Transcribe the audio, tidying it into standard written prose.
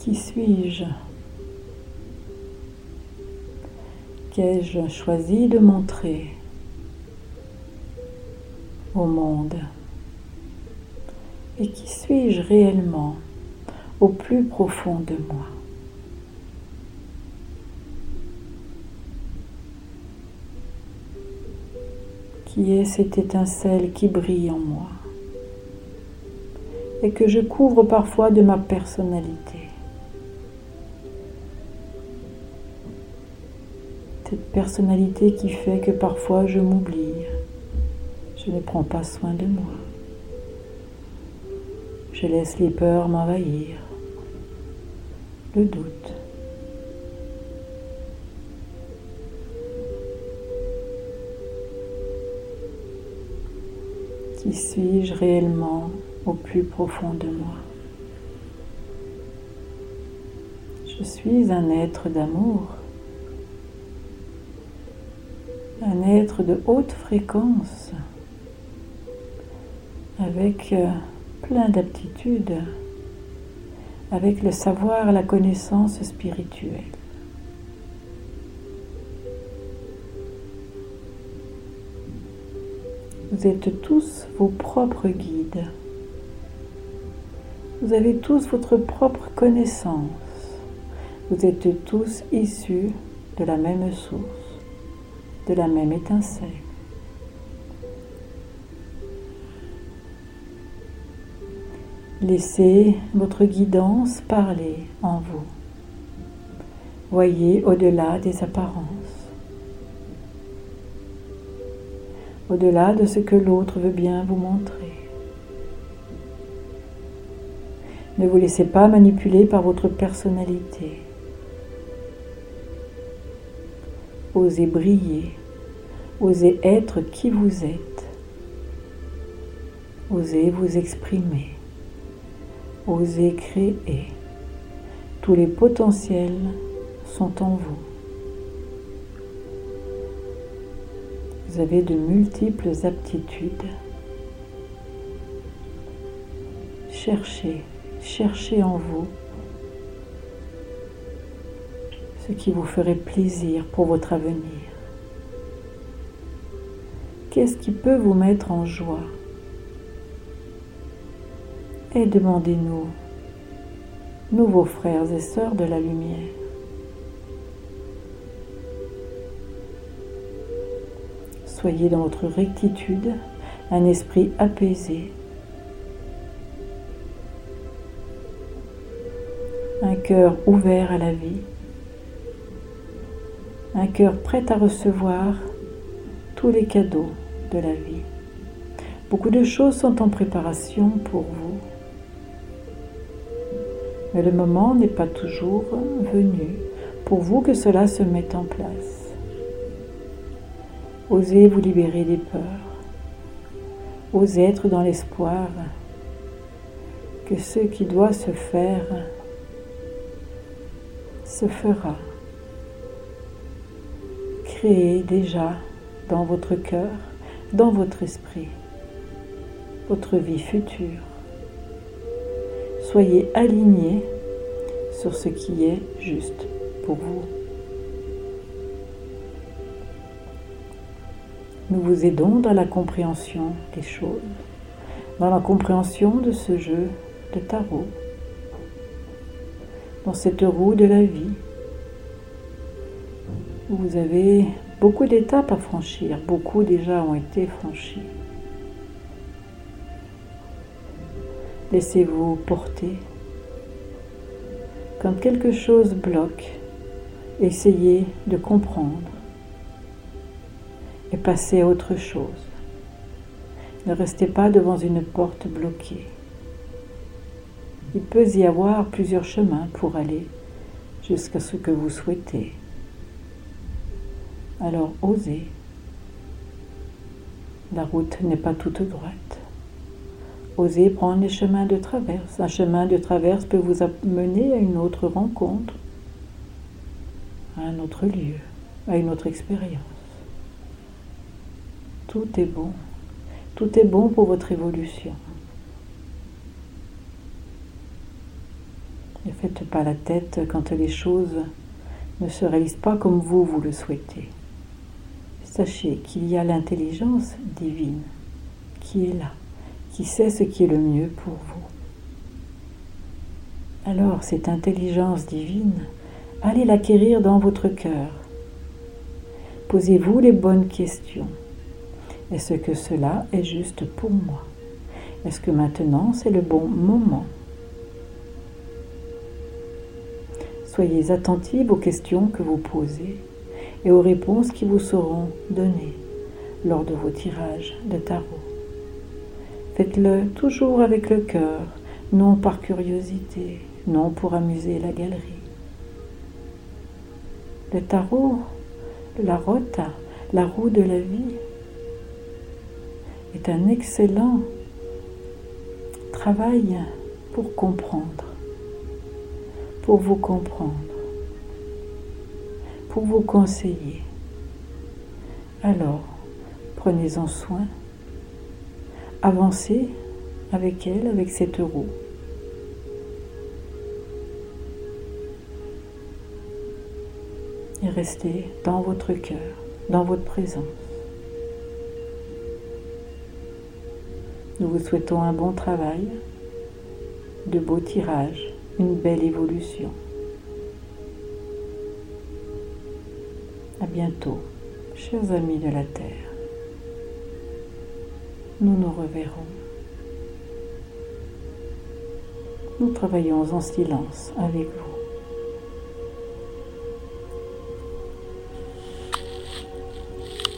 Qui suis-je? Qu'ai-je choisi de montrer au monde? Et qui suis-je réellement au plus profond de moi? Qui est cette étincelle qui brille en moi et que je couvre parfois de ma personnalité? Cette personnalité qui fait que parfois je m'oublie, je ne prends pas soin de moi. Je laisse les peurs m'envahir, le doute. Qui suis-je réellement au plus profond de moi? Je suis un être d'amour, un être de haute fréquence, avec plein d'aptitudes, avec le savoir, la connaissance spirituelle. Vous êtes tous vos propres guides. Vous avez tous votre propre connaissance. Vous êtes tous issus de la même source, de la même étincelle. Laissez votre guidance parler en vous. Voyez au-delà des apparences, au-delà de ce que l'autre veut bien vous montrer. Ne vous laissez pas manipuler par votre personnalité. Osez briller, osez être qui vous êtes, osez vous exprimer, osez créer. Tous les potentiels sont en vous. Vous avez de multiples aptitudes. Cherchez en vous ce qui vous ferait plaisir pour votre avenir. Qu'est-ce qui peut vous mettre en joie? Et demandez-nous, nous vos frères et sœurs de la lumière. Soyez dans votre rectitude, un esprit apaisé, un cœur ouvert à la vie, un cœur prêt à recevoir tous les cadeaux de la vie. Beaucoup de choses sont en préparation pour vous, mais le moment n'est pas toujours venu pour vous que cela se mette en place. Osez vous libérer des peurs, osez être dans l'espoir que ce qui doit se faire se fera. Créez déjà dans votre cœur, dans votre esprit, votre vie future. Soyez alignés sur ce qui est juste pour vous. Nous vous aidons dans la compréhension des choses, dans la compréhension de ce jeu de tarot, dans cette roue de la vie. Vous avez beaucoup d'étapes à franchir, beaucoup déjà ont été franchis. Laissez-vous porter. Quand quelque chose bloque, essayez de comprendre et passez à autre chose. Ne restez pas devant une porte bloquée. Il peut y avoir plusieurs chemins pour aller jusqu'à ce que vous souhaitez. Alors osez. La route n'est pas toute droite. Osez prendre les chemins de traverse. Un chemin de traverse peut vous amener à une autre rencontre, à un autre lieu, à une autre expérience. Tout est bon. Tout est bon pour votre évolution. Ne faites pas la tête quand les choses ne se réalisent pas comme vous le souhaitez. Sachez qu'il y a l'intelligence divine qui est là, qui sait ce qui est le mieux pour vous. Alors, cette intelligence divine, allez l'acquérir dans votre cœur. Posez-vous les bonnes questions. Est-ce que cela est juste pour moi? Est-ce que maintenant c'est le bon moment? Soyez attentifs aux questions que vous posez et aux réponses qui vous seront données lors de vos tirages de tarot. Faites-le toujours avec le cœur, non par curiosité, non pour amuser la galerie. Le tarot, la rota, la roue de la vie, est un excellent travail pour comprendre, pour vous comprendre, pour vous conseiller. Alors, prenez-en soin, avancez avec elle, avec cette roue. Et restez dans votre cœur, dans votre présence. Nous vous souhaitons un bon travail, de beaux tirages, une belle évolution. À bientôt, chers amis de la Terre. Nous nous reverrons. Nous travaillons en silence avec vous.